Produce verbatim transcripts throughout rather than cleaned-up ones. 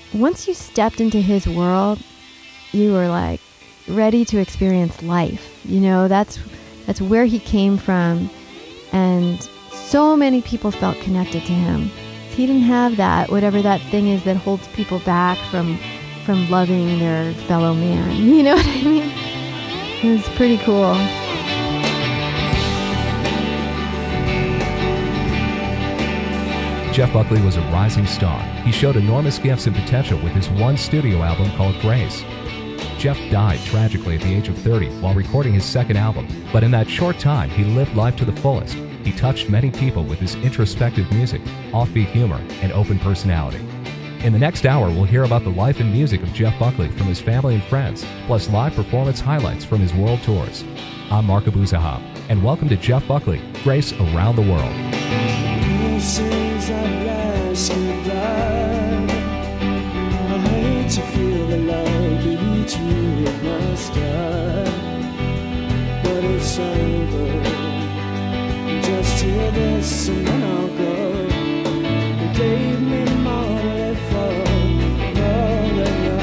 once you stepped into his world, you were like ready to experience life. You know, that's that's where he came from, and so many people felt connected to him. He didn't have that, whatever that thing is that holds people back from from loving their fellow man. You know what I mean? It was pretty cool. Jeff Buckley was a rising star. He showed enormous gifts and potential with his one studio album called Grace. Jeff died tragically at the age of thirty while recording his second album, but in that short time, he lived life to the fullest. He touched many people with his introspective music, offbeat humor, and open personality. In the next hour, we'll hear about the life and music of Jeff Buckley from his family and friends, plus live performance highlights from his world tours. I'm Mark Abuzahab, and welcome to Jeff Buckley, Grace Around the World. To feel the love between us, but it's over. Just hear this and then I'll go. You gave me more to live for, more than you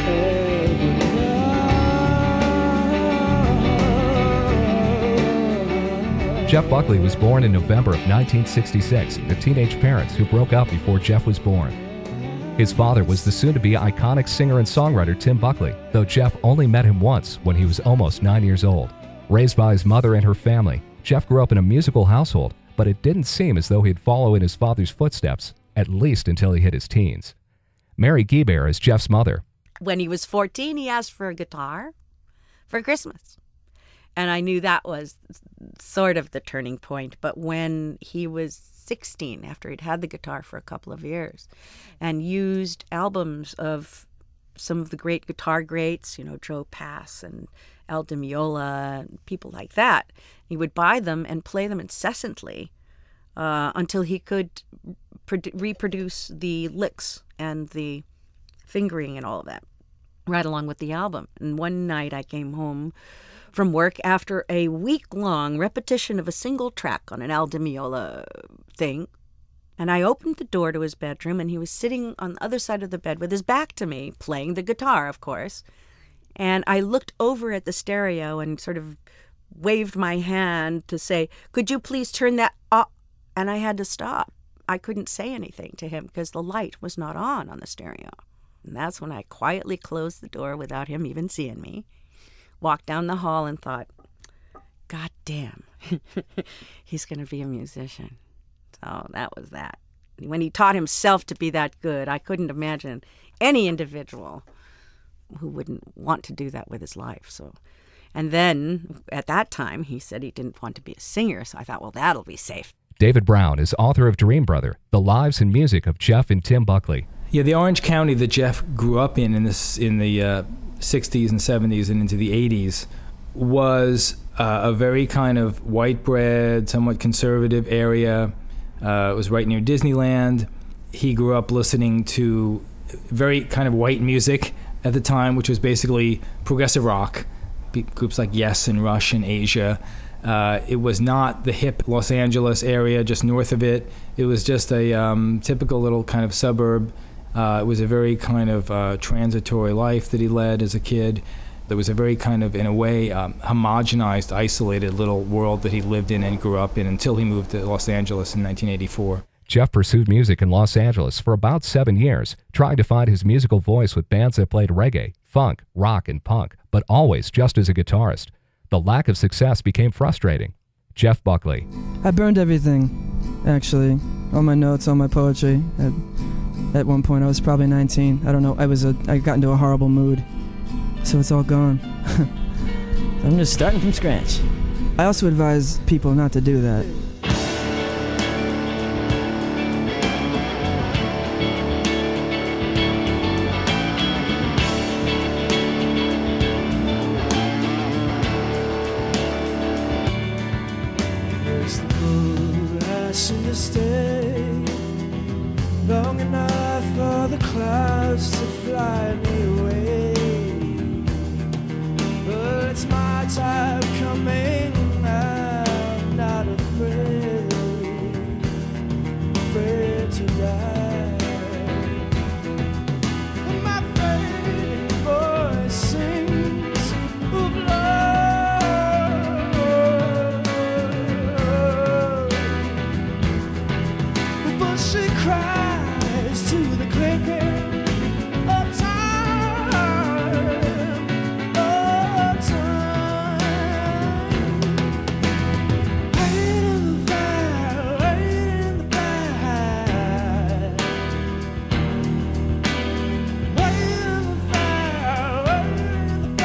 ever know. Jeff Buckley was born in November of nineteen sixty-six to teenage parents who broke up before Jeff was born. His father was the soon-to-be iconic singer and songwriter Tim Buckley, though Jeff only met him once when he was almost nine years old. Raised by his mother and her family, Jeff grew up in a musical household, but it didn't seem as though he'd follow in his father's footsteps, at least until he hit his teens. Mary Guibert is Jeff's mother. When he was fourteen, he asked for a guitar for Christmas. And I knew that was sort of the turning point. But when he was sixteen, after he'd had the guitar for a couple of years, and used albums of some of the great guitar greats, you know, Joe Pass and Al Di Meola, and people like that, he would buy them and play them incessantly uh, until he could pro- reproduce the licks and the fingering and all of that right along with the album. And one night I came home from work after a week-long repetition of a single track on an Al Di Meola thing, and I opened the door to his bedroom, and he was sitting on the other side of the bed with his back to me, playing the guitar, of course. And I looked over at the stereo and sort of waved my hand to say, "Could you please turn that off?" And I had to stop. I couldn't say anything to him because the light was not on on the stereo. And that's when I quietly closed the door without him even seeing me, walked down the hall and thought, God damn, he's going to be a musician. So that was that. When he taught himself to be that good, I couldn't imagine any individual who wouldn't want to do that with his life. So, and then at that time, he said he didn't want to be a singer. So I thought, well, that'll be safe. David Brown is author of Dream Brother, The Lives and Music of Jeff and Tim Buckley. Yeah, the Orange County that Jeff grew up in in, this, in the uh, sixties and seventies and into the eighties was uh, a very kind of white bread, somewhat conservative area. Uh, it was right near Disneyland. He grew up listening to very kind of white music at the time, which was basically progressive rock, groups like Yes and Rush in Asia. Uh, it was not the hip Los Angeles area just north of it. It was just a um, typical little kind of suburb. Uh, it was a very kind of uh, transitory life that he led as a kid. There was a very kind of, in a way, um, homogenized, isolated little world that he lived in and grew up in until he moved to Los Angeles in nineteen eighty-four. Jeff pursued music in Los Angeles for about seven years, trying to find his musical voice with bands that played reggae, funk, rock, and punk, but always just as a guitarist. The lack of success became frustrating. Jeff Buckley. I burned everything, actually. All my notes, all my poetry. At, at one point, I was probably nineteen. I don't know. I was a, I got into a horrible mood. So it's all gone. I'm just starting from scratch. I also advise people not to do that. It's the moon asking to stay long enough for the clouds to fly me away. But it's my time coming, I'm not afraid, afraid to die. And my she cries to the clicking of time, of time. Wait in the fire, wait in the fire. Wait in the fire, wait in the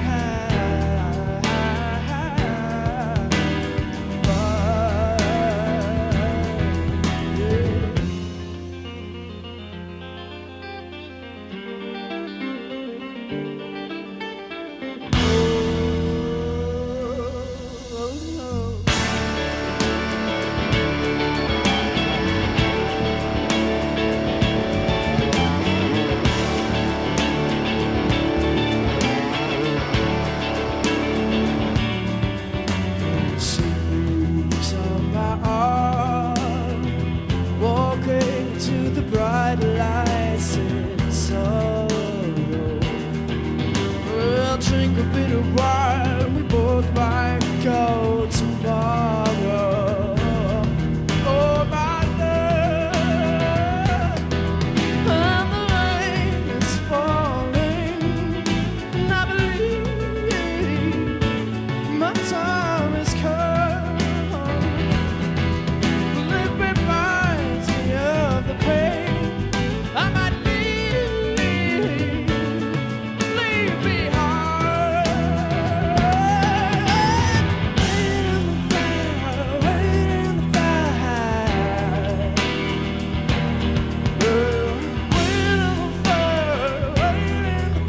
sleeps on my arm, walking to the bright lights in sorrow. We'll drink a bit of wine, we both might go tomorrow. Oh, my love, and the rain is falling, and I believe my time has come. It reminds me of the pain I might leave, leave behind. Wait in the fire, wait in the fire. Well, wait in the fire, wait in the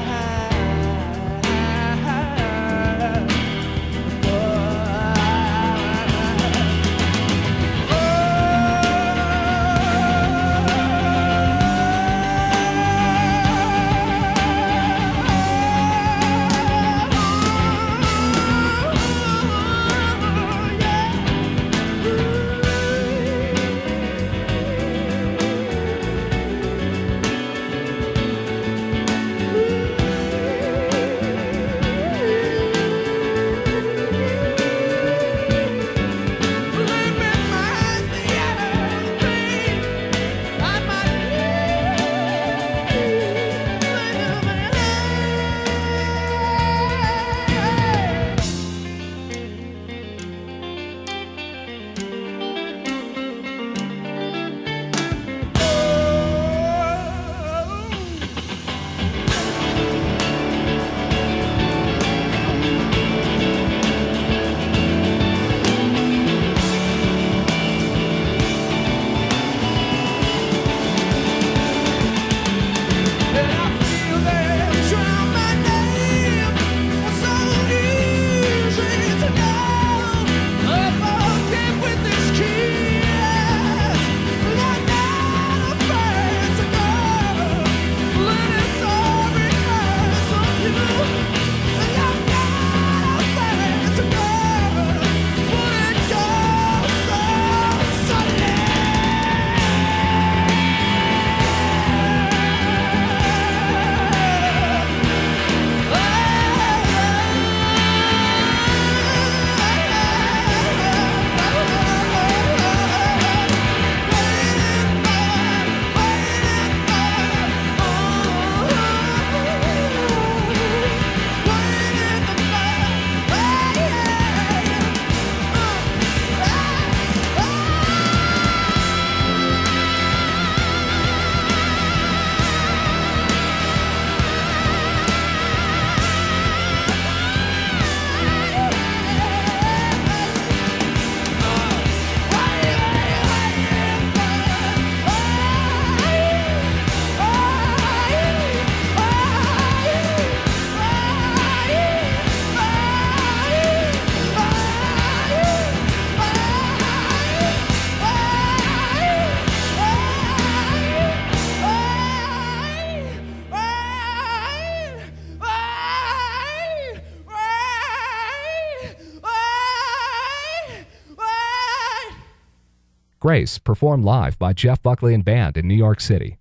Grace, performed live by Jeff Buckley and Band in New York City.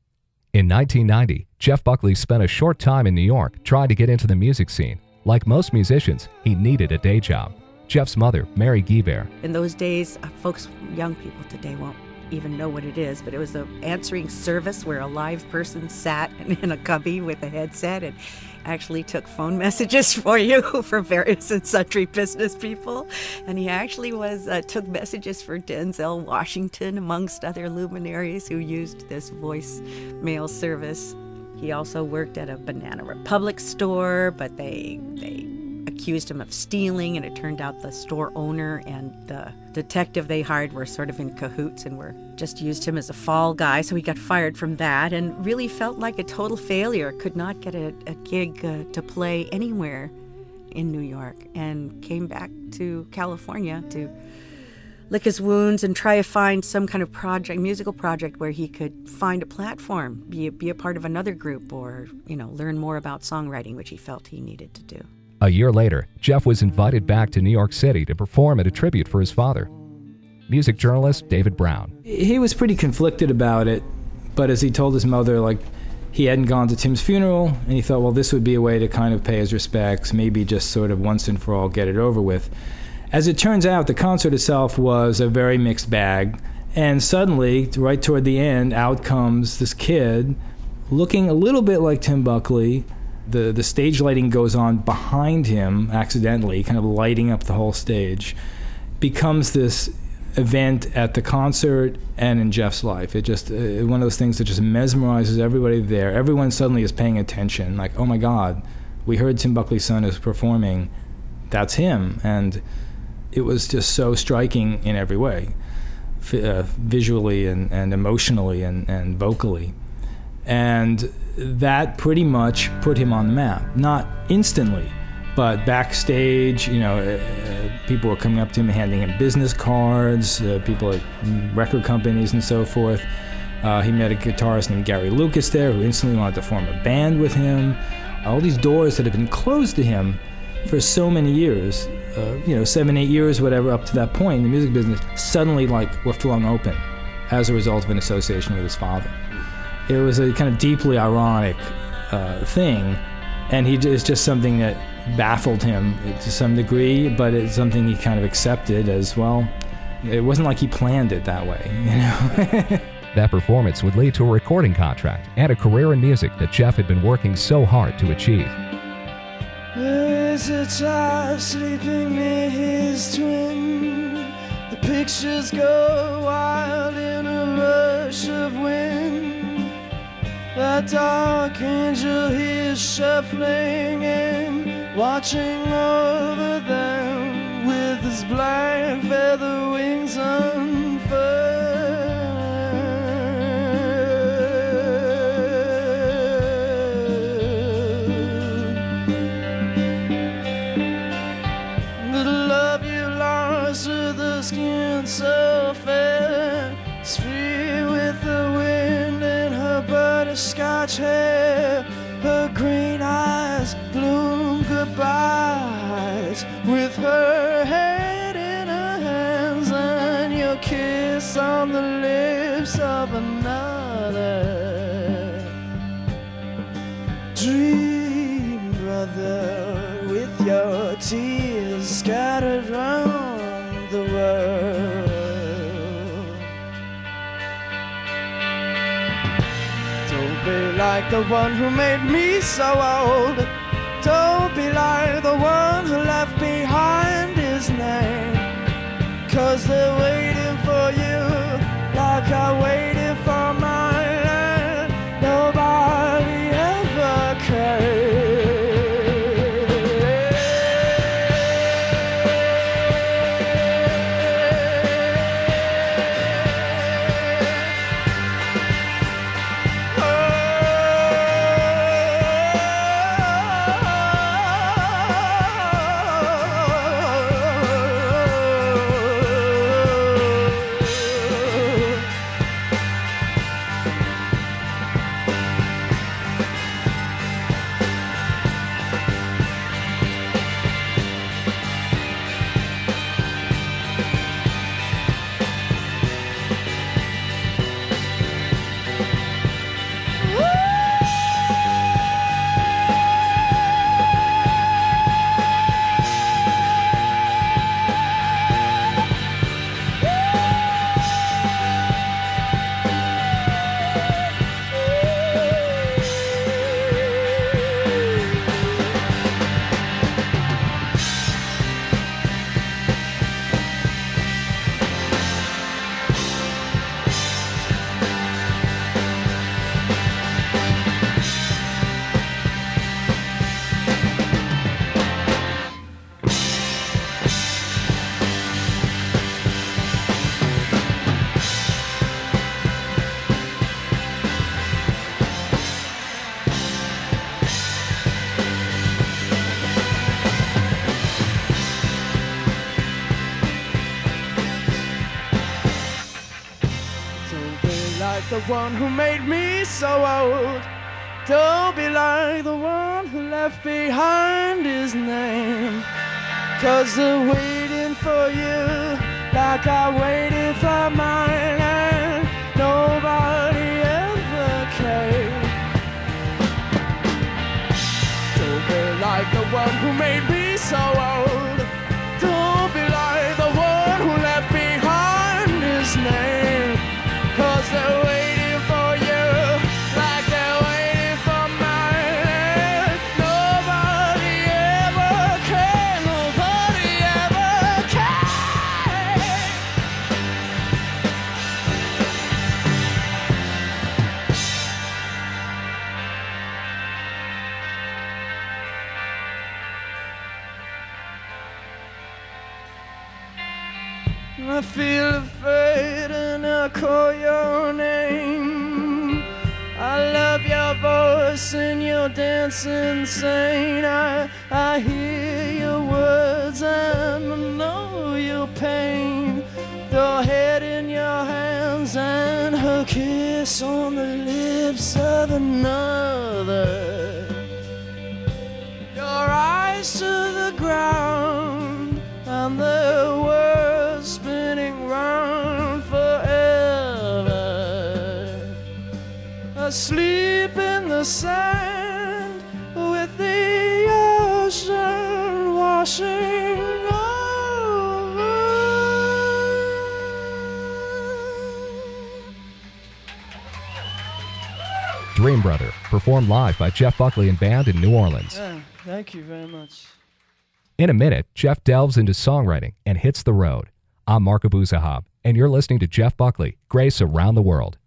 In nineteen ninety, Jeff Buckley spent a short time in New York trying to get into the music scene. Like most musicians, he needed a day job. Jeff's mother, Mary Guibert, In those days, uh, folks, young people today won't even know what it is, but it was an answering service where a live person sat in a cubby with a headset and actually took phone messages for you for various and sundry business people. And he actually was uh, took messages for Denzel Washington, amongst other luminaries who used this voicemail service. He also worked at a Banana Republic store, but they they accused him of stealing, and it turned out the store owner and the detective they hired were sort of in cahoots and were just used him as a fall guy, so he got fired from that and really felt like a total failure, could not get a, a gig uh, to play anywhere in New York, and came back to California to lick his wounds and try to find some kind of project, musical project where he could find a platform, be a, be a part of another group, or, you know, learn more about songwriting, which he felt he needed to do. A year later, Jeff was invited back to New York City to perform at a tribute for his father. Music journalist David Brown. He was pretty conflicted about it, but as he told his mother, like, he hadn't gone to Tim's funeral, and he thought, well, this would be a way to kind of pay his respects, maybe just sort of once and for all get it over with. As it turns out, the concert itself was a very mixed bag, and suddenly, right toward the end, out comes this kid looking a little bit like Tim Buckley. The the stage lighting goes on behind him accidentally, kind of lighting up the whole stage. Becomes this event at the concert and in Jeff's life. It just, uh, one of those things that just mesmerizes everybody there. Everyone suddenly is paying attention, like, oh my God, we heard Tim Buckley's son is performing. That's him. And it was just so striking in every way, f- uh, visually and, and emotionally and, and vocally. And that pretty much put him on the map. Not instantly, but backstage, you know, uh, people were coming up to him, handing him business cards, uh, people at record companies and so forth. Uh, he met a guitarist named Gary Lucas there who instantly wanted to form a band with him. All these doors that had been closed to him for so many years, uh, you know, seven, eight years, whatever, up to that point in the music business, suddenly, like, were flung open as a result of an association with his father. It was a kind of deeply ironic uh, thing, and he it's just something that baffled him to some degree, but it's something he kind of accepted as well. It wasn't like he planned it that way, you know. That performance would lead to a recording contract and a career in music that Jeff had been working so hard to achieve. There's a child sleeping near his twin. The pictures go wild in a rush of wind. That dark angel he's shuffling in, watching over them with his black feather wings unfurled. The love you lost with the skin so fair, it's free with the wind in her butterscotch hair. Her green eyes bloom goodbyes with her head in her hands, and your kiss on the lips of another. Dream, brother, with your tears scattered round the world. Don't be like the one who made me so old. Don't be like the one who left behind his name. 'Cause they're waiting for you like I waited for mine. Nobody ever came. like the one who made me so old. Don't be like the one who left behind his name. 'Cause they're waiting for you like I waited for mine, and nobody ever came. Don't be like the one who made me so old. Don't be like the one who left behind his name. 'Cause they're waiting for you like they're waiting for mine, and nobody ever came. Nobody ever came. I feel afraid and I call your name. I love your voice and your dance insane. I, I hear your words and I know your pain. Your head in your hands and her kiss on the lips of another. Your eyes to the ground and the world spinning round forever. Asleep in the sand with the ocean washing over. Dream Brother, performed live by Jeff Buckley and Band in New Orleans. Yeah, thank you very much. In a minute, Jeff delves into songwriting and hits the road. I'm Mark Abuzahab, and you're listening to Jeff Buckley, Grace Around the World.